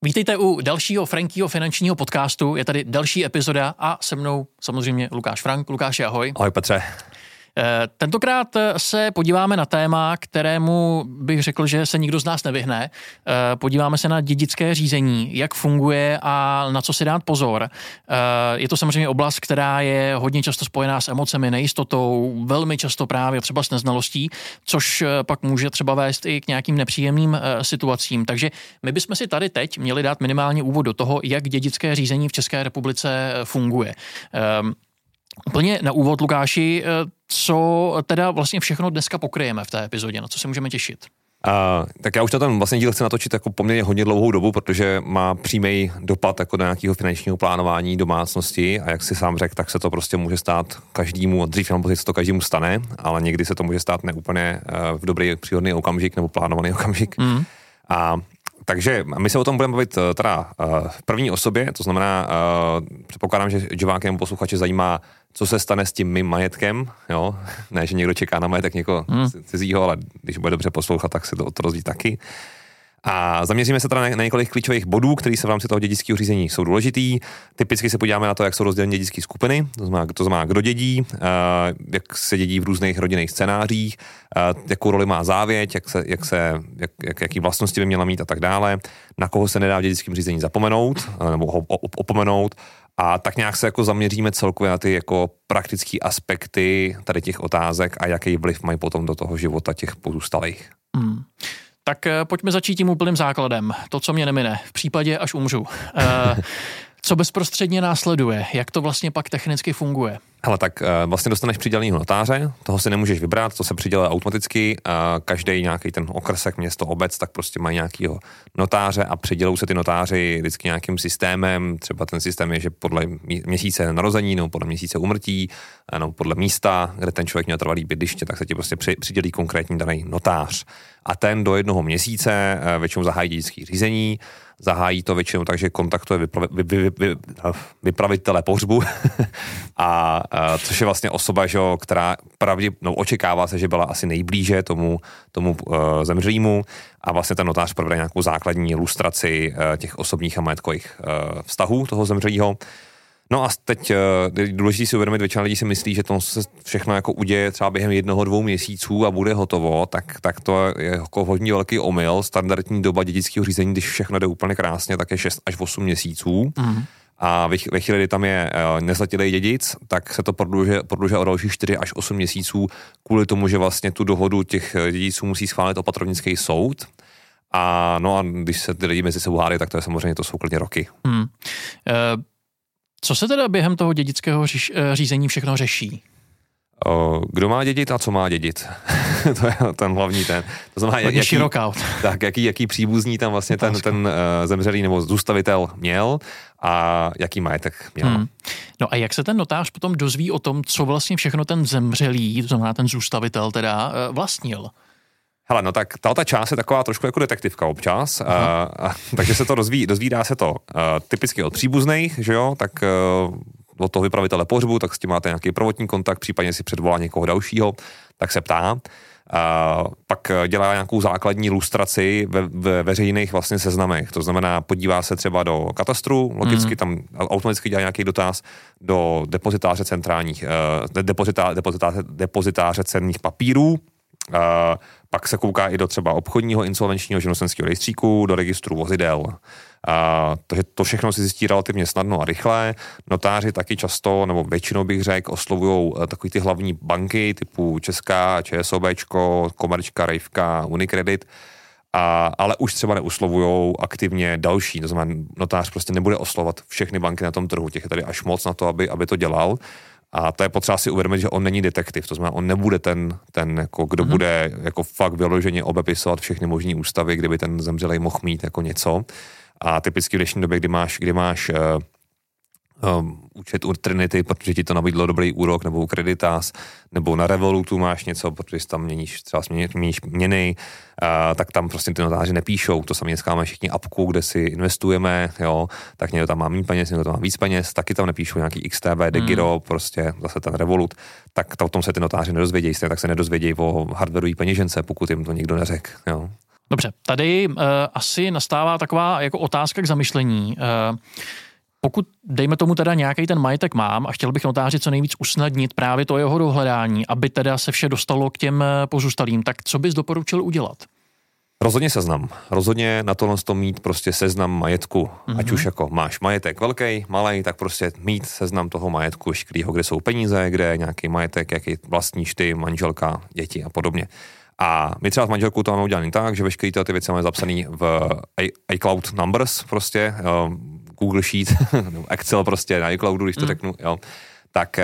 Vítejte u dalšího Frankyho finančního podcastu. Je tady další epizoda a se mnou samozřejmě Lukáš Frank. Lukáši, ahoj. Ahoj Petře. Tentokrát se podíváme na téma, kterému bych řekl, že se nikdo z nás nevyhne. Podíváme se na dědické řízení, jak funguje a na co si dát pozor. Je to samozřejmě oblast, která je hodně často spojená s emocemi, nejistotou, velmi často právě třeba s neznalostí, což pak může třeba vést i k nějakým nepříjemným situacím. Takže my bychom si tady teď měli dát minimálně úvod do toho, jak dědické řízení v České republice funguje. Úplně na úvod, Lukáši, co teda vlastně všechno dneska pokryjeme v té epizodě, na co se můžeme těšit? Tak já už na ten vlastně díl chci natočit jako poměrně hodně dlouhou dobu, protože má přímý dopad jako do nějakého finančního plánování domácnosti a jak si sám řekl, tak se to prostě může stát každému, dřív jenom se to každému stane, ale někdy se to může stát neúplně v dobrý příhodný okamžik nebo plánovaný okamžik. Takže my se o tom budeme bavit teda v první osobě, to znamená, předpokládám, že diváky nebo posluchače zajímá, co se stane s tím mým majetkem, jo? Ne, že někdo čeká na majetek někoho cizího, ale když bude dobře poslouchat, tak se to dozví taky. A zaměříme se teda na několik klíčových bodů, které se v rámci toho dědického řízení jsou důležitý. Typicky se podíváme na to, jak jsou rozděleny dědické skupiny, to znamená kdo dědí, jak se dědí v různých rodinných scénářích, jakou roli má závěť, jaký vlastnosti by měla mít a tak dále, na koho se nedá v dědickém řízení zapomenout nebo ho opomenout. A tak nějak se jako zaměříme celkově na ty jako praktické aspekty tady těch otázek a jaký vliv mají potom do toho života těch pozůstalých. Tak pojďme začít tím úplným základem. To, co mě nemine, v případě, až umřu. Co bezprostředně následuje? Jak to vlastně pak technicky funguje? Hele, tak vlastně dostaneš přidělenýho notáře, toho si nemůžeš vybrat, to se přiděluje automaticky, každý nějaký ten okrsek, město, obec, tak prostě mají nějakýho notáře a přidělují se ty notáři vždycky nějakým systémem, třeba ten systém je, že podle měsíce narození, nebo podle měsíce úmrtí, nebo podle místa, kde ten člověk měl trvalý bydliště, tak se ti prostě přidělí konkrétní daný notář. A ten do 1 měsíce většinou zahájí dědické řízení, zahájí to většinou tak, že kontaktuje vypravitele pohřbu a což je vlastně osoba, že, která očekává se, že byla asi nejblíže tomu zemřelýmu a vlastně ten notář provede nějakou základní ilustraci těch osobních a majetkových vztahů toho zemřelýho. No a teď důležité si uvědomit, většina lidí si myslí, že to se všechno jako uděje třeba během 1-2 měsíců a bude hotovo, tak to je jako hodně velký omyl. Standardní doba dědického řízení, když všechno jde úplně krásně, tak je 6 až 8 měsíců. A ve chvíli, kdy tam je nezletilý dědic, tak se to prodlužuje o dalších 4 až 8 měsíců kvůli tomu, že vlastně tu dohodu těch dědiců musí schválit opatrovnický soud. A když se ty lidi mezi sebou hádají, tak to je samozřejmě, to jsou klidně roky. Co se teda během toho dědického řízení všechno řeší? Kdo má dědit a co má dědit? To je ten hlavní ten. To znamená, jaký příbuzní tam vlastně ten zemřelý nebo zůstavitel měl a jaký majetek měl. No a jak se ten notář potom dozví o tom, co vlastně všechno ten zemřelý, to znamená ten zůstavitel teda vlastnil? Hele, no tak ta část je taková trošku jako detektivka občas, takže se to dozvídá se to typicky od příbuzných, že jo, tak od toho vypravitele pohřbu, tak s tím máte nějaký prvotní kontakt, případně si předvolá někoho dalšího, tak se ptá. Pak dělá nějakou základní ilustraci ve veřejných vlastně seznamech, to znamená podívá se třeba do katastru, logicky tam automaticky dělá nějaký dotaz do depozitáře depozitáře cenných papírů, pak se kouká i do třeba obchodního insolvenčního živnostenského rejstříku, do registru vozidel. Takže to všechno si zjistí relativně snadno a rychle. Notáři taky často, nebo většinou bych řekl, oslovujou takový ty hlavní banky typu Česká, ČSOBčko, Komerčka, Rejvka, Unicredit, ale už třeba neuslovujou aktivně další. To znamená, notář prostě nebude oslovovat všechny banky na tom trhu. Těch je tady až moc na to, aby to dělal. A to je potřeba si uvědomit, že on není detektiv, to znamená, on nebude ten jako, kdo bude jako fakt vyloženě obepisovat všechny možné ústavy, kdyby ten zemřelej mohl mít jako něco. A typicky v dnešní době, kdy máš účet u Trinity, protože ti to nabídlo dobrý úrok, nebo u Creditas, nebo na Revolutu máš něco, protože tam měníš měny, tak tam prostě ty notáři nepíšou. To sami dneska máme všichni apku, kde si investujeme, jo, tak někdo tam má méně peněz, někdo tam má víc peněz, taky tam nepíšou nějaký XTB, DeGiro, prostě zase ten Revolut, tak o tom se ty notáři nedozvědějí, tak se nedozvědějí o hardwareový peněžence, pokud jim to nikdo neřekl, jo. Dobře, tady asi nastává taková jako otázka k zamyšlení. Pokud, dejme tomu teda nějaký ten majetek mám a chtěl bych notáři co nejvíc usnadnit právě to jeho dohledání, aby teda se vše dostalo k těm pozůstalým, tak co bys doporučil udělat? Rozhodně seznam. Rozhodně na tohle mít prostě seznam majetku. Ať už jako máš majetek velký, malý, tak prostě mít seznam toho majetku, kde jsou peníze, kde je nějaký majetek, jaký vlastníš ty, manželka, děti a podobně. A my třeba s manželkou to máme udělaný tak, že veškeré ty věci máme zapsaný v iCloud Numbers prostě, Google Sheet, Excel prostě na iCloudu, když to řeknu, jo, tak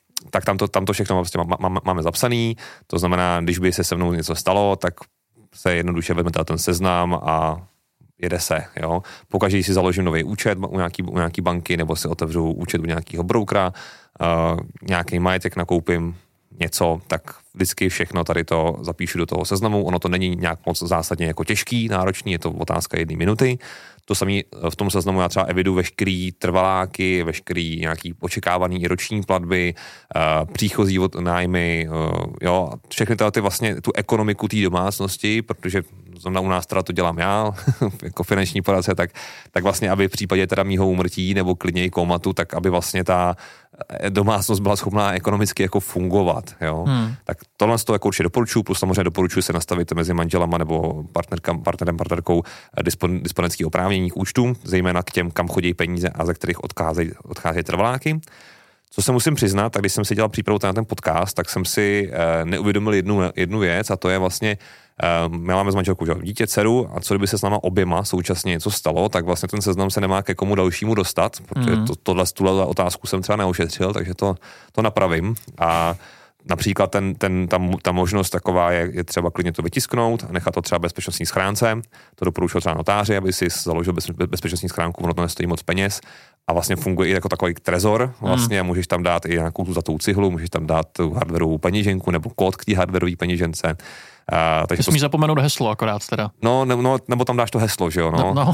tam to všechno prostě máme zapsaný, to znamená, když by se mnou něco stalo, tak se jednoduše vezme ten seznam a jede se, jo. Pokaždé, když si založím nový účet u nějaký banky, nebo si otevřu účet u nějakého brokera, nějaký majetek nakoupím, něco, tak vždycky všechno tady to zapíšu do toho seznamu. Ono to není nějak moc zásadně jako těžký, náročný, je to otázka 1 minuty. To samé v tom seznamu já třeba eviduji veškerý trvaláky, veškerý nějaký očekávaný i roční platby, příchozí od nájmy, jo, všechny ty vlastně tu ekonomiku té domácnosti, protože u nás teda to dělám já, jako finanční poradce, tak vlastně, aby v případě teda mýho úmrtí nebo klidně i komatu, tak aby vlastně ta domácnost byla schopná ekonomicky jako fungovat, jo. Tak tohle z toho jako určitě doporučuji, plus samozřejmě doporučuji se nastavit mezi manželama nebo partnerkou disponentský oprávnění k účtům, zejména k těm, kam chodí peníze a ze kterých odcházejí trvaláky. Co se musím přiznat, tak když jsem si dělal přípravu na ten podcast, tak jsem si neuvědomil jednu věc, a to je vlastně, my máme s manželkou dítě, dceru, a co kdyby se s náma oběma současně něco stalo, tak vlastně ten seznam se nemá ke komu dalšímu dostat, protože tuhle otázku jsem třeba neušetřil, takže to napravím. A například ta možnost taková je třeba klidně to vytisknout a nechat to třeba bezpečnostní schránce. To doporučuji třeba notáři, aby si založil bezpečnostní schránku, ono to nestojí moc peněz a vlastně funguje i jako takový trezor. Vlastně můžeš tam dát i nějakou tu zlatou cihlu, můžeš tam dát tu hardwarovou peněženku nebo kód k té hardwarové peněžence. Takže smíš zapomenout heslo akorát teda. No, nebo tam dáš to heslo, že jo? No.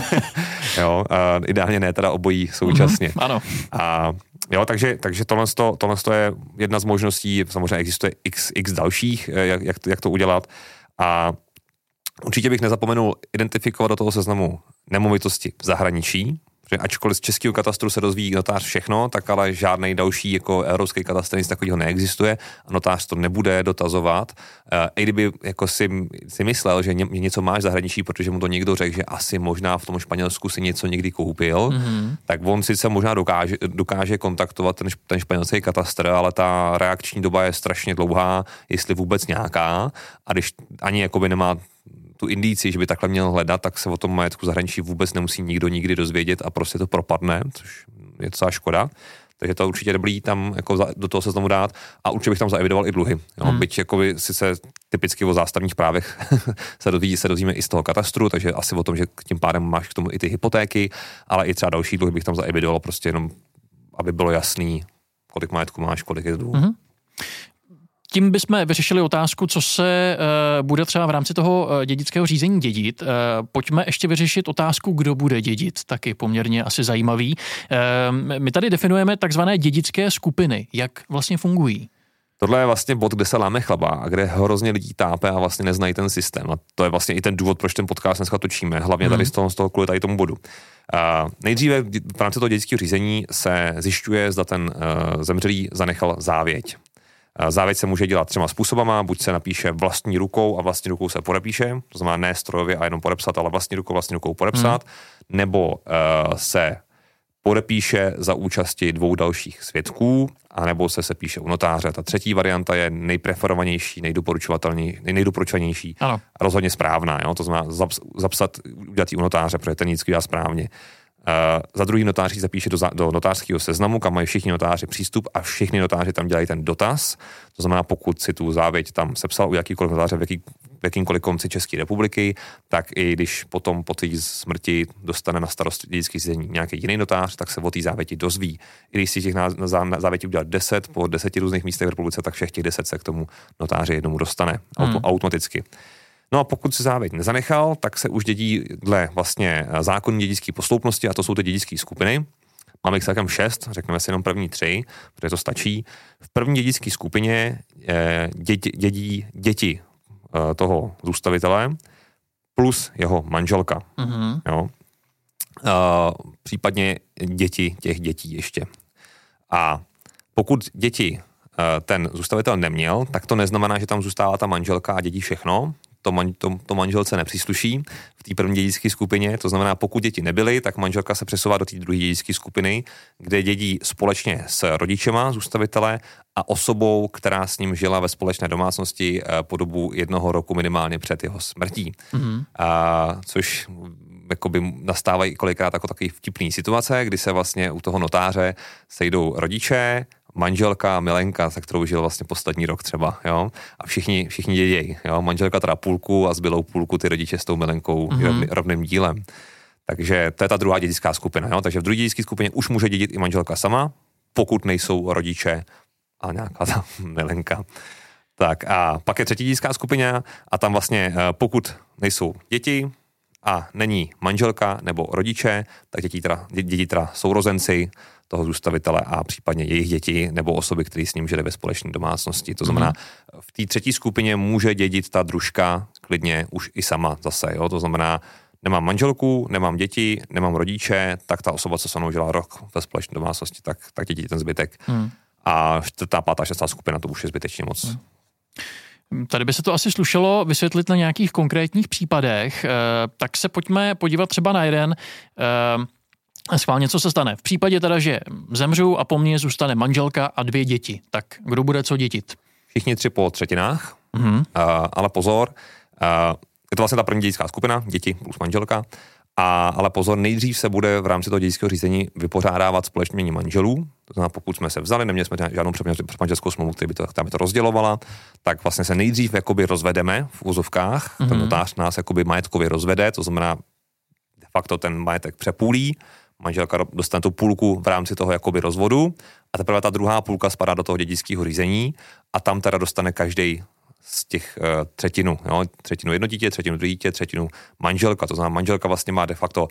Jo, ideálně ne, teda obojí současně. Ano. Jo, takže tohle je jedna z možností, samozřejmě existuje x dalších, jak to udělat, a určitě bych nezapomenul identifikovat do toho seznamu nemovitosti v zahraničí, protože ačkoliv z českého katastru se dozví notář všechno, tak ale žádný další jako evropský katastr nic takového neexistuje a notář to nebude dotazovat. I kdyby jako si myslel, že něco máš v zahraničí, protože mu to někdo řekl, že asi možná v tom Španělsku si něco někdy koupil, tak on sice možná dokáže kontaktovat ten španělský katastr, ale ta reakční doba je strašně dlouhá, jestli vůbec nějaká, a když ani jakoby nemá tu indici, že by takhle měl hledat, tak se o tom majetku zahraničí vůbec nemusí nikdo nikdy dozvědět a prostě to propadne, což je docela škoda. Takže to určitě dobrý tam jako do toho seznamu dát a určitě bych tam zaevidoval i dluhy. Jo? Byť jako sice typicky o zástavních právech se dozvíme i z toho katastru, takže asi o tom, že tím pádem máš k tomu i ty hypotéky, ale i třeba další dluhy bych tam zaevidoval, prostě jenom, aby bylo jasný, kolik majetku máš, kolik je dluhů. Tím bychom vyřešili otázku, co se bude třeba v rámci toho dědického řízení dědit. Pojďme ještě vyřešit otázku, kdo bude dědit, taky poměrně asi zajímavý. My tady definujeme takzvané dědické skupiny. Jak vlastně fungují? Tohle je vlastně bod, kde se láme chleba a kde hrozně lidí tápe a vlastně neznají ten systém. A to je vlastně i ten důvod, proč ten podcast dneska točíme, hlavně tady z toho kvůli tady tomu bodu. Nejdříve v rámci toho dědického řízení se zjišťuje, zda ten zemřelý zanechal závěť. Závěť se může dělat 3 způsobama, buď se napíše vlastní rukou a vlastní rukou se podepíše, to znamená ne strojově a jenom podepsat, ale vlastní rukou podepsat, nebo se podepíše za účasti 2 dalších svědků, anebo se píše u notáře. Ta třetí varianta je nejpreferovanější, nejdoporučovanější a rozhodně správná. Jo? To znamená zapsat, udělat ji u notáře, protože ten nic dělá správně. Za druhý notář zapíše do notářského seznamu, kam mají všichni notáři přístup a všichni notáři tam dělají ten dotaz. To znamená, pokud si tu závěť tam sepsal u jakýkoliv notáře v jakýmkoliv konci České republiky, tak i když potom po té smrti dostane na starost dědické řízení nějaký jiný notář, tak se o té závěti dozví. I když si těch závětí udělat 10 po 10 různých místech v republice, tak všech těch 10 se k tomu notáři jednomu dostane automaticky. No a pokud si závěť nezanechal, tak se už dědí dle vlastně zákonu dědické posloupnosti, a to jsou ty dědické skupiny. Máme jich celkem 6, řekneme si jenom první 3, protože to stačí. V první dědické skupině dědí děti toho zůstavitele, plus jeho manželka. Jo. Případně děti těch dětí ještě. A pokud děti ten zůstavitel neměl, tak to neznamená, že tam zůstává ta manželka a děti všechno. To manželce nepřísluší v té první dědické skupině. To znamená, pokud děti nebyly, tak manželka se přesouvá do té druhé dědické skupiny, kde dědí společně s rodičema zůstavitele a osobou, která s ním žila ve společné domácnosti po dobu 1 roku minimálně před jeho smrtí. Což jakoby nastávají kolikrát jako takový vtipný situace, kdy se vlastně u toho notáře sejdou rodiče, manželka, milenka, se kterou žil vlastně poslední rok třeba, jo, a všichni dědějí, jo, manželka teda půlku a zbylou půlku ty rodiče s tou milenkou rovným dílem. Takže to je ta druhá dědická skupina, jo, takže v druhé dědické skupině už může dědit i manželka sama, pokud nejsou rodiče a nějaká ta milenka. Tak a pak je třetí dědická skupina a tam vlastně pokud nejsou děti a není manželka nebo rodiče, tak děti teda sourozenci toho zůstavitele a případně jejich děti nebo osoby, které s ním žili ve společné domácnosti. To znamená, v té třetí skupině může dědit ta družka klidně už i sama zase. Jo? To znamená, nemám manželku, nemám děti, nemám rodiče, tak ta osoba, co se mnou žila rok ve společné domácnosti, tak dědí ten zbytek. A 4., 5., 6. skupina, to už je zbytečně moc. Tady by se to asi slušelo vysvětlit na nějakých konkrétních případech, tak se pojďme podívat třeba na jeden. Schválně, co se stane. V případě teda, že zemřu a po mně zůstane manželka a 2 děti, tak kdo bude co dědit? Všichni 3 po třetinách, ale pozor, je to vlastně ta první dědická skupina, děti plus manželka, ale pozor, nejdřív se bude v rámci toho dědického řízení vypořádávat společně jmění manželů. To znamená, pokud jsme se vzali, neměli jsme žádnou předmanželskou smlouvu, která by to rozdělovala, tak vlastně se nejdřív jakoby rozvedeme v úzovkách. Ten notář nás jakoby majetkově rozvede, to znamená, de facto ten majetek přepůlí, manželka dostane tu půlku v rámci toho jakoby rozvodu a teprve ta druhá půlka spadá do toho dědického řízení a tam teda dostane každý z těch třetinu. Jo? Třetinu jedno dítě, třetinu druhé dítě, třetinu manželka. To znamená, manželka vlastně má de facto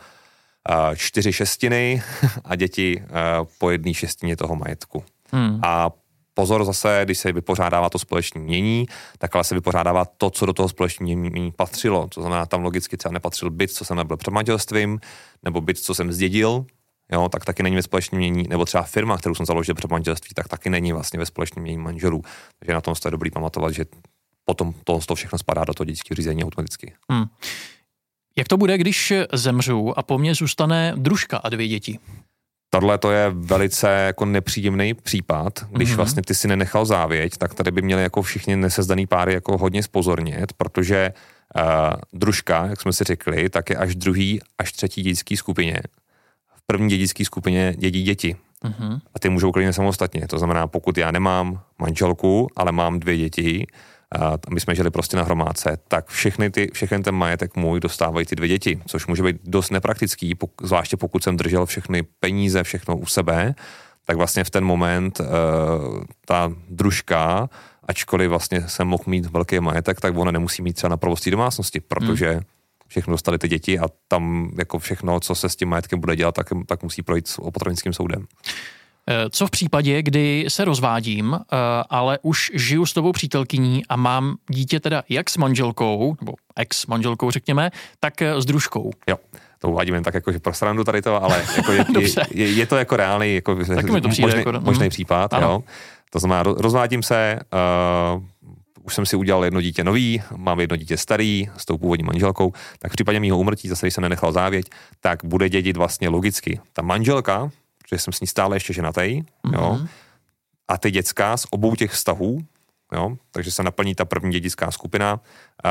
4/6 a děti po 1/6 toho majetku. A pozor zase, když se vypořádává to společné jmění, tak ale se vypořádává to, co do toho společného jmění patřilo. To znamená, tam logicky třeba nepatřil byt, co jsem nebyl před manželstvím, nebo byt, co jsem zdědil, jo, tak taky není ve společném jmění, nebo třeba firma, kterou jsem založil před manželství, tak taky není vlastně ve společném jmění manželů. Takže na tom je dobrý pamatovat, že potom to všechno spadá do toho dědického řízení automaticky. Jak to bude, když zemřu a po mně zůstane družka a 2 děti? Tohle to je velice jako nepříjemný případ, když vlastně ty si nenechal závěť, tak tady by měli jako všichni nesezdaný páry jako hodně zpozornět, protože družka, jak jsme si řekli, tak je až 2. až 3. dědické skupině. V první dědické skupině dědí děti. A ty můžou klidně samostatně. To znamená, pokud já nemám manželku, ale mám 2 děti, my jsme žili prostě na hromádce, tak všechny ten majetek můj dostávají ty 2 děti, což může být dost nepraktický, zvláště pokud jsem držel všechny peníze, všechno u sebe, tak vlastně v ten moment ta družka, ačkoliv vlastně jsem mohl mít velký majetek, tak ona nemusí mít třeba na provoz té domácnosti, protože všechno dostali ty děti a tam jako všechno, co se s tím majetkem bude dělat, tak musí projít s opatrovnickým soudem. Co v případě, kdy se rozvádím, ale už žiju s tobou přítelkyní a mám dítě teda jak s manželkou, nebo ex-manželkou řekněme, tak s družkou? Jo, to uvádím jen tak jako, že pro srandu tady to, ale jako je to jako reálný, jako možný případ. Jo. To znamená, rozvádím se, už jsem si udělal 1 dítě nový, mám 1 dítě starý s tou původní manželkou, tak v případě mýho úmrtí, zase když jsem nenechal závěť, tak bude dědit vlastně logicky ta manželka, protože jsem s ní stále ještě ženatý, jo, a ty děcka z obou těch vztahů, jo, takže se naplní ta první dědická skupina,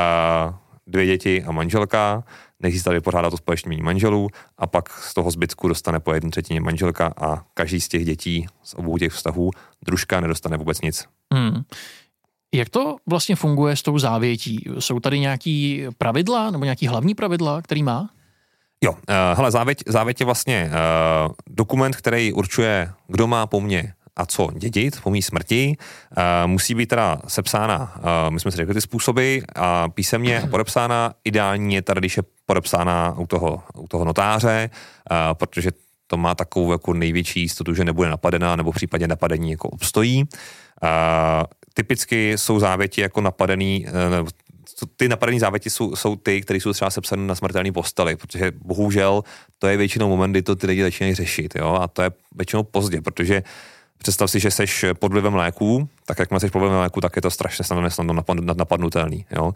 2 děti a manželka, než si tady vypořádá to společně jmění manželů a pak z toho zbytku dostane po 1/3 manželka a každý z těch dětí z obou těch vztahů družka nedostane vůbec nic. Jak to vlastně funguje s tou závětí? Jsou tady nějaký pravidla nebo nějaký hlavní pravidla, který má? Jo, hele, závěť je vlastně dokument, který určuje, kdo má po mně a co dědit po mý smrti. Musí být teda sepsána, my jsme si řekli ty způsoby, písemně podepsána. Ideální je tady, když je podepsána u toho notáře, protože to má takovou jako největší jistotu, že nebude napadená, nebo v případě napadení jako obstojí. Typicky jsou závěti jako napadený, ty napadený závěti jsou ty, které jsou třeba sepsané na smrtelný posteli, protože bohužel to je většinou moment, kdy to ty lidi začínají řešit, jo, a to je většinou pozdě, protože představ si, že seš pod vlivem léků, tak jak seš pod vlivem léků, tak je to strašně snadno napadnutelný, jo.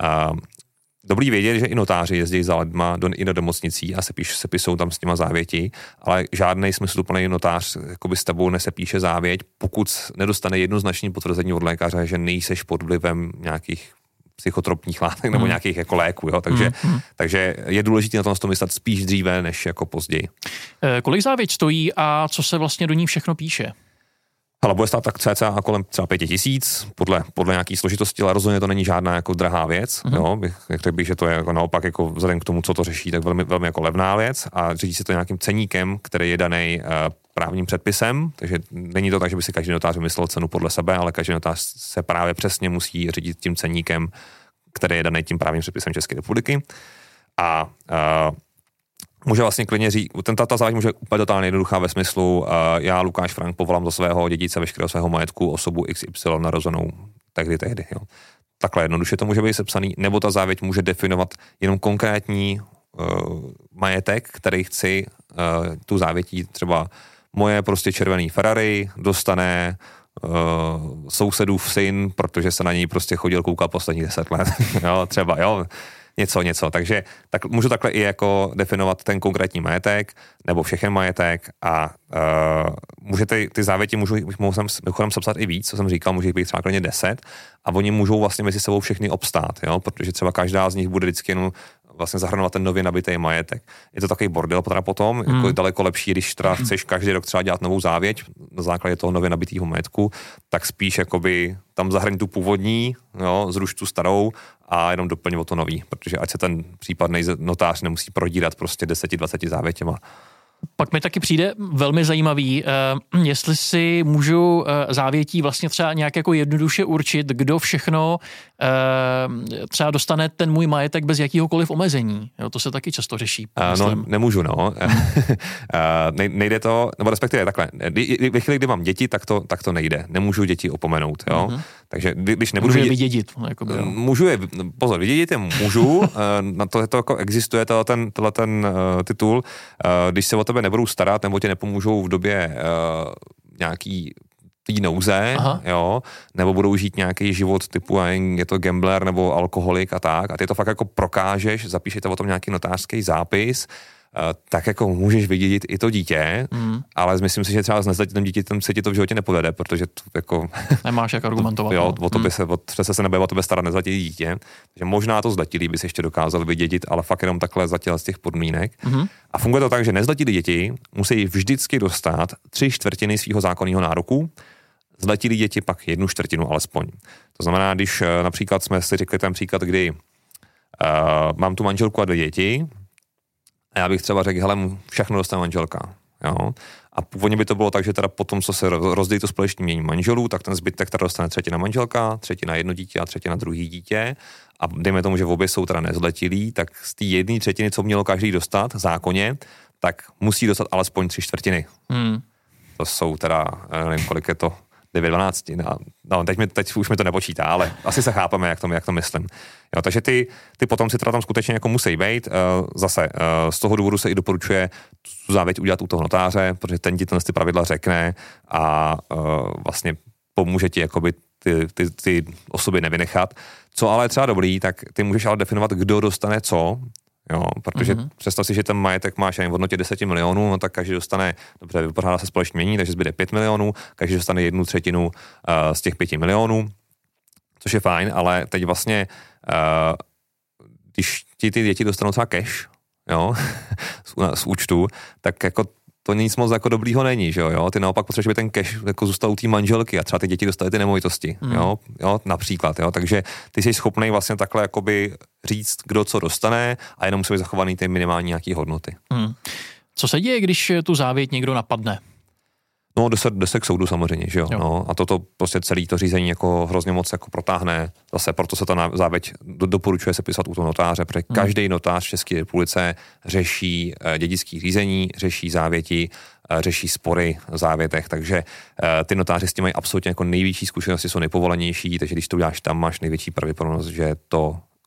Dobrý vědět, že i notáři jezdí za lidma i do nemocnicí a sepisou tam s těma závěti, ale žádný smysluplný notář jakoby s tebou nesepíše závěť, pokud nedostane jednoznačné potvrzení od lékaře, že nejseš pod vlivem nějakých psychotropních látek nebo nějakých jako léků, jo? Takže je důležité na tom myslet spíš dříve, než jako později. Kolik závěť stojí a co se vlastně do ní všechno píše? Ale bude stát tak cca kolem třeba 5 000, podle nějaký složitosti, ale rozhodně to není žádná jako drahá věc. Jo? Řekl bych, že to je jako naopak jako vzhledem k tomu, co to řeší, tak velmi, velmi jako levná věc a řídí se to nějakým ceníkem, který je daný právním předpisem, takže není to tak, že by si každý notář vymyslel cenu podle sebe, ale každý notář se právě přesně musí řídit tím ceníkem, který je daný tím právním předpisem České republiky. A může vlastně klidně říct, ta závěť může úplně totálně jednoduchá ve smyslu, já, Lukáš Frank, povolám za svého dědice veškerého svého majetku osobu XY narozenou tehdy. Jo. Takhle jednoduše to může být sepsaný, nebo ta závěť může definovat jenom konkrétní majetek, který chci tu závětí, třeba moje prostě červený Ferrari dostane sousedův syn, protože se na něj prostě chodil koukat poslední 10 let. Jo, třeba, jo. Něco. Takže můžu takhle i jako definovat ten konkrétní majetek nebo všechen majetek a můžete ty závěti můžu sepsat i víc, co jsem říkal, může být třeba klidně 10 a oni můžou vlastně mezi sebou všechny obstát, jo, protože třeba každá z nich bude vždycky jenom vlastně zahrnovat ten nově nabitý majetek. Je to takový bordel potom, jako daleko lepší, když teda chceš každý rok třeba dělat novou závěť na základě toho nově nabitého majetku, tak spíš jakoby tam zahrň tu původní, jo, zruš tu starou a jenom doplň o to nový, protože ať se ten případný notář nemusí prodírat prostě 10-20 závětěma. Pak mi taky přijde velmi zajímavý, jestli si můžu závětí vlastně třeba nějak jako jednoduše určit, kdo všechno třeba dostane ten můj majetek bez jakýhokoliv omezení. Jo, to se taky často řeší. No, nemůžu, no. Nejde to, nebo respektive takhle. Ve chvíli, kdy mám děti, tak to nejde. Nemůžu děti opomenout, jo. Takže když nebudu... Můžu je vydědit. Jakoby, jo. Můžu je, pozor, vydědit je můžu, na to jako existuje ten titul, když se o tebe nebudou starat, nebo tě nepomůžou v době nějaký tý nouze, jo, nebo budou žít nějaký život typu, je to gambler nebo alkoholik a tak, a ty to fakt jako prokážeš, zapíšete o tom nějaký notářský zápis, tak jako můžeš vydědit i to dítě, ale myslím si, že třeba s nezletilým dítětem se ti to v životě nepovede, protože to jako... Nemáš jak argumentovat. Jo, o to by přece se nebude o tebe starat nezletilý dítě, takže možná to zletilý by si ještě dokázal vydědit, ale fakt jenom takhle zatěl z těch podmínek. A funguje to tak, že nezletilí děti musí vždycky dostat 3/4 svého zákonného nároku, zletilí děti pak 1/4 alespoň. To znamená, když například jsme si řekli ten příklad, kdy mám tu manželku a 2 děti, a já bych třeba řekl, hele, všechno dostane manželka. Jo? A původně by to bylo tak, že teda potom, co se rozdělí to společné jmění manželů, tak ten zbytek teda dostane 1/3 manželka, 1/3 jedno dítě a 1/3 druhý dítě. A dejme tomu, že obě jsou teda nezletilí, tak z té 1/3, co mělo každý dostat zákonně, tak musí dostat alespoň 3/4. To jsou teda, nevím, kolik je to, 9/12. No, teď už mi to nepočítá, ale asi se chápeme, jak to myslím. Jo, takže ty potomci teda tam skutečně jako musí být. Zase z toho důvodu se i doporučuje tu závěť udělat u toho notáře, protože ten ti ty pravidla řekne a vlastně pomůže ti jakoby ty osoby nevynechat. Co ale je třeba dobrý, tak ty můžeš ale definovat, kdo dostane co. Jo, protože představ si, že ten majetek máš jen v hodnotě 10 milionů, no tak každý dostane, dobře, vypořádá se společné jmění, takže zbyde 5 milionů, každý dostane 1/3 z těch 5 milionů, což je fajn, ale teď vlastně, když ti ty děti dostanou třeba cash, jo, z účtu, tak jako to nic moc jako dobrýho není, že jo, ty naopak potřebuješ, aby ten cash jako zůstal u té manželky a třeba ty děti dostaly ty nemovitosti, jo, například, jo, takže ty jsi schopný vlastně takhle jakoby říct, kdo co dostane a jenom musí být zachovaný ty minimální nějaký hodnoty. Co se děje, když tu závěť někdo napadne? No, jde se k soudu samozřejmě, že jo. No, a toto prostě celý to řízení jako hrozně moc jako protáhne. Zase proto se ta závěť doporučuje se pisat u toho notáře, protože každý notář v České republice řeší dědické řízení, řeší závěti, řeší spory v závětech, takže ty notáři s tím mají absolutně jako největší zkušenosti, jsou nejpovolenější, takže když to uděláš tam, máš největší pravděpodobnost, že to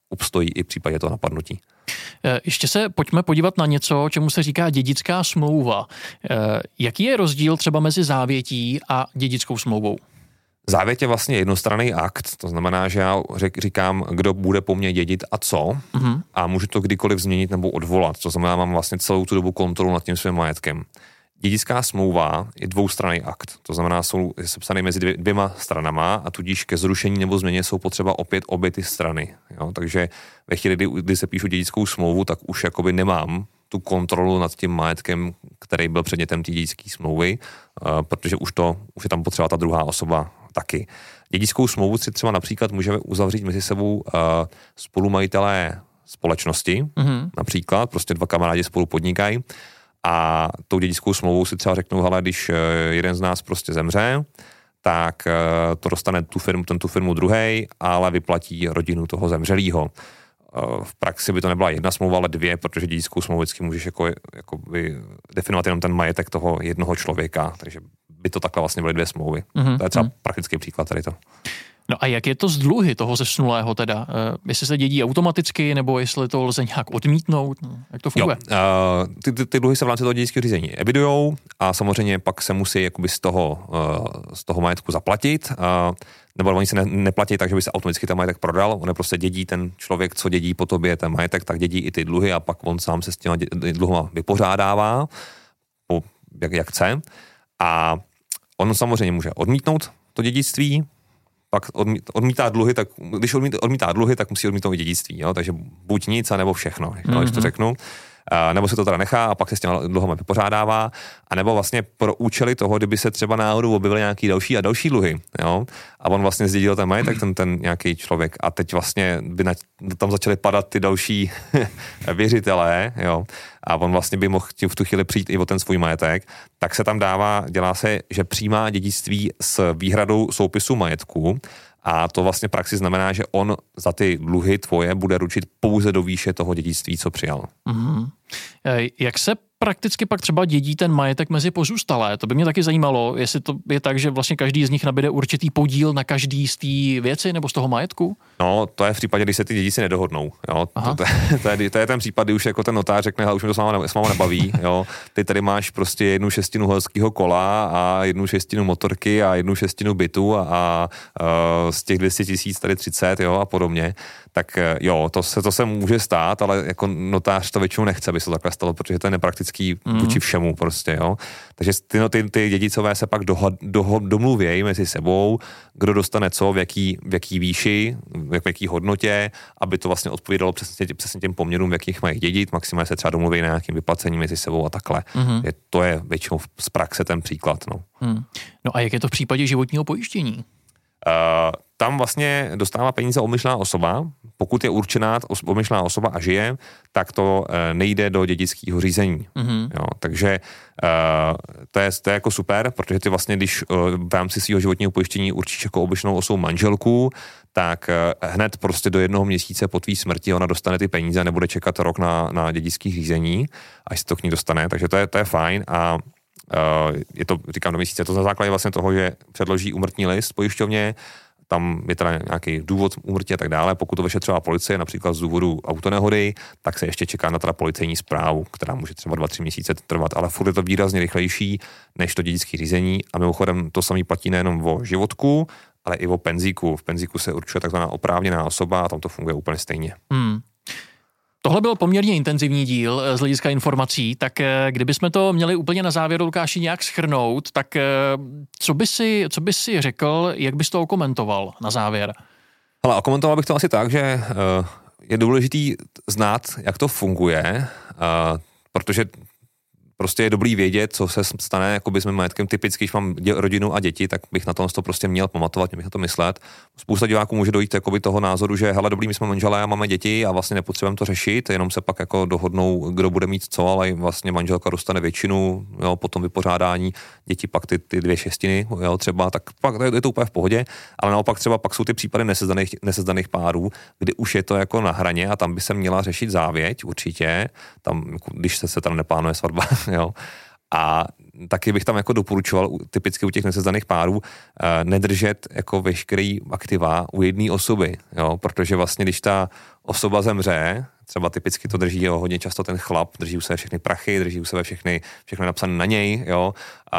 obstojí i v případě toho napadnutí. Ještě se pojďme podívat na něco, čemu se říká dědická smlouva. Jaký je rozdíl třeba mezi závětí a dědickou smlouvou? Závěť je vlastně jednostranný akt, to znamená, že já říkám, kdo bude po mně dědit a co, a můžu to kdykoliv změnit nebo odvolat, to znamená, mám vlastně celou tu dobu kontrolu nad tím svým majetkem. Dědická smlouva je dvoustranný akt, to znamená, jsou sepsané mezi dvěma stranama a tudíž ke zrušení nebo změně jsou potřeba opět obě ty strany. Jo? Takže ve chvíli, kdy se píšu dědickou smlouvu, tak už jakoby nemám tu kontrolu nad tím majetkem, který byl předmětem té dědické smlouvy, protože už je tam potřeba ta druhá osoba taky. Dědickou smlouvu si třeba například můžeme uzavřít mezi sebou spolumajitelé společnosti, například, prostě dva kamarádi spolu podnikají a tou dědickou smlouvou si třeba řeknou, hele, když jeden z nás prostě zemře, tak to dostane tu firmu druhej, ale vyplatí rodinu toho zemřelýho. V praxi by to nebyla jedna smlouva, ale dvě, protože dědickou smlouvu vždycky můžeš jako definovat jenom ten majetek toho jednoho člověka, takže by to takhle vlastně byly dvě smlouvy. To je třeba praktický příklad tady to. No a jak je to s dluhy toho zesnulého teda? Jestli se dědí automaticky, nebo jestli to lze nějak odmítnout? Jak to funguje? Ty dluhy se v rámci toho dědického řízení evidujou a samozřejmě pak se musí jakoby z toho majetku zaplatit. Nebo oni se neplatí tak, že by se automaticky ten majetek prodal, on prostě dědí ten člověk, co dědí po tobě ten majetek, tak dědí i ty dluhy a pak on sám se s těma dluhama vypořádává, jak chce. A on samozřejmě může odmítnout to dědictví, pak odmítá dluhy, tak když odmítá dluhy, tak musí odmítnout i dědictví, jo? Takže buď nic, anebo všechno, když to řeknu. Nebo se to teda nechá a pak se s těma dluhama vypořádává, anebo vlastně pro účely toho, kdyby se třeba náhodou objevily nějaký další dluhy, jo? A on vlastně zdědil ten majetek, ten nějaký člověk a teď vlastně by tam začaly padat ty další věřitelé, jo? A on vlastně by mohl v tu chvíli přijít i o ten svůj majetek, tak se tam dělá se, že přijímá dědictví s výhradou soupisu majetku. A to vlastně praxi znamená, že on za ty dluhy tvoje bude ručit pouze do výše toho dědictví, co přijal. Jak se prakticky pak třeba dědí ten majetek mezi pozůstalé? To by mě taky zajímalo, jestli to je tak, že vlastně každý z nich nabíde určitý podíl na každý z té věci nebo z toho majetku? No, to je v případě, když se ty dědici nedohodnou. Jo? To je ten případ, kdy už jako ten notář řekne, už mi to s váma nebaví. Jo? Ty tady máš prostě 1/6 horského kola a 1/6 motorky a 1/6 bytu a z těch 200 000 tady 30, jo, a podobně. Tak jo, to se může stát, ale jako notář to většinou nechce, aby se to takhle stalo, protože to je nepraktický vůči všemu prostě, jo. Takže ty dědicové se pak domluvějí mezi sebou, kdo dostane co, v jaký výši, v jaký hodnotě, aby to vlastně odpovídalo přesně těm poměrům, v jakých mají dědit, maximálně se třeba domluví na nějakým vyplacení mezi sebou a takhle. To je většinou z praxe ten příklad, no. No a jak je to v případě životního pojištění? Tam vlastně dostává peníze umyšlená osoba. Pokud je určená umyšlená osoba a žije, tak to nejde do dědického řízení. Jo, takže to je jako super, protože ty vlastně, když v rámci svého životního pojištění určíš jako umyšlenou osobu manželku, tak hned prostě do 1 měsíce po tvý smrti ona dostane ty peníze a nebude čekat rok na dědických řízení, až se to k ní dostane. Takže to je fajn a je to, říkám, do měsíce, to na základě vlastně toho, že předloží úmrtní list pojišťovně, tam je teda nějaký důvod úmrtí a tak dále. Pokud to vyšetřila policie, například z důvodu autonehody, tak se ještě čeká na teda policejní zprávu, která může třeba 2-3 měsíce trvat, ale furt je to výrazně rychlejší než to dědické řízení a mimochodem to samý platí nejenom o životku, ale i o penzíku. V penzíku se určuje takzvaná oprávněná osoba a tam to funguje úplně stejně. Tohle byl poměrně intenzivní díl z hlediska informací, tak kdybychom to měli úplně na závěr, Lukáši, nějak shrnout, tak co by si řekl, jak bys to okomentoval na závěr? Ale okomentoval bych to asi tak, že je důležitý znát, jak to funguje, protože prostě je dobrý vědět, co se stane jakoby s mým majetkem. Typicky, když mám rodinu a děti, tak bych na to prostě měl pamatovat, měl bych na to myslet. Spousta diváků může dojít jakoby toho názoru, že hele, dobrý, my jsme manželé a máme děti a vlastně nepotřebujeme to řešit, jenom se pak jako dohodnou, kdo bude mít co, ale vlastně manželka dostane většinu, jo, potom vypořádání, děti pak ty 2/6, jo, třeba, tak pak je to úplně v pohodě, ale naopak třeba pak jsou ty případy nesezdaných párů, kdy už je to jako na hraně a tam by se měla řešit závěť určitě, tam, když se tam neplánuje svatba. Jo. A taky bych tam jako doporučoval typicky u těch nesezdaných párů nedržet jako veškerý aktiva u jedné osoby, jo, protože vlastně když ta osoba zemře, třeba typicky to drží hodně často ten chlap, drží u sebe všechny prachy, drží u sebe všechny napsané na něj, jo,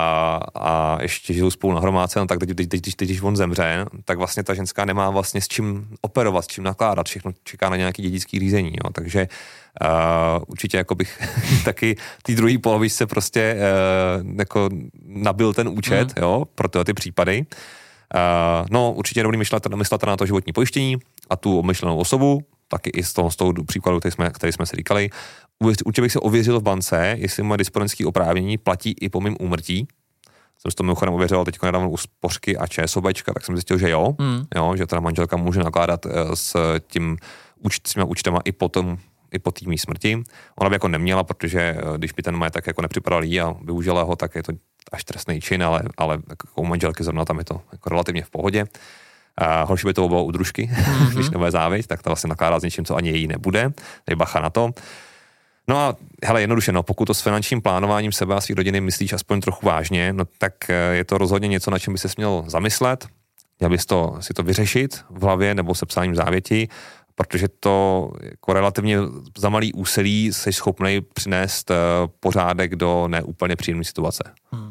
a ještě žijou spolu na hromádce, no tak když on zemře, tak vlastně ta ženská nemá vlastně s čím operovat, s čím nakládat, všechno čeká na nějaký dědický řízení, jo, takže určitě jako bych taky té druhé polovičce prostě jako nabil ten účet, jo, pro tyhle ty případy. No, určitě dobrý myslet na to životní pojištění a tu obmyšlenou osobu, taky i z toho příkladu, který jsme si říkali. Určitě bych se ověřil v bance, jestli moje disponentské oprávnění platí i po mým úmrtí. Jsem si to mimochodem ověřoval teď nedávno u Spořky a ČSOBčka, tak jsem zjistil, že jo, že teda manželka může nakládat s těma účtama i po té mý smrti. Ona by jako neměla, protože když by ten majetek jako nepřipadal jí a využila ho, tak je to až trestný čin, ale jako u manželky zrovna tam je to jako relativně v pohodě. Horší by to bylo u družky, když nebude závěť, tak to vlastně nakládá s něčím, co ani její nebude. Dej bacha na to. No a hele, jednoduše, pokud to s finančním plánováním sebe a svých rodiny myslíš aspoň trochu vážně, no tak je to rozhodně něco, na čem by ses měl zamyslet. Měl bys si to vyřešit v hlavě nebo sepsáním závěti, protože to jako relativně za malý úsilí jsi schopnej přinést pořádek do neúplně příjemné situace.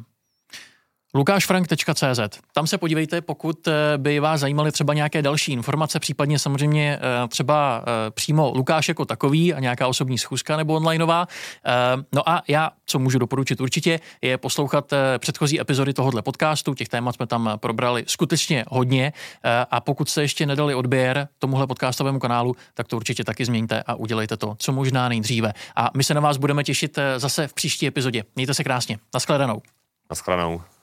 Lukášfrank.cz. Tam se podívejte, pokud by vás zajímaly třeba nějaké další informace, případně samozřejmě třeba přímo Lukáš jako takový a nějaká osobní schůzka nebo onlineová. No a já, co můžu doporučit určitě, je poslouchat předchozí epizody tohohle podcastu. Těch témat jsme tam probrali skutečně hodně a pokud jste ještě nedali odběr tomuhle podcastovému kanálu, tak to určitě taky změňte a udělejte to co možná nejdříve. A my se na vás budeme těšit zase v příští epizodě. Mějte se krásně. Naschledanou. Naschledanou.